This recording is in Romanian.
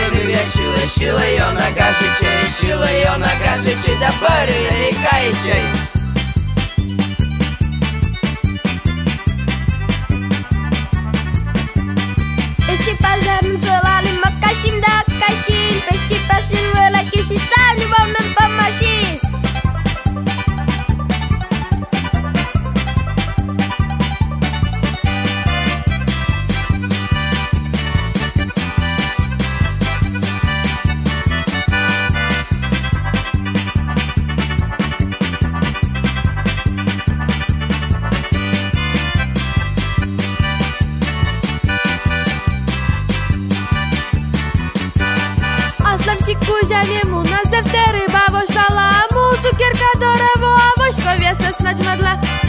не вішили, шили його на кажучи, шили його на кажучи, тепер і лікаючи. Ești pazarniță la lima cașim da cașim Pești pasin la chisi stani vom în pamașis Și cu janemu na zevtery bawoś dala mu cukierka do rewo, a wośkowie se snać medle.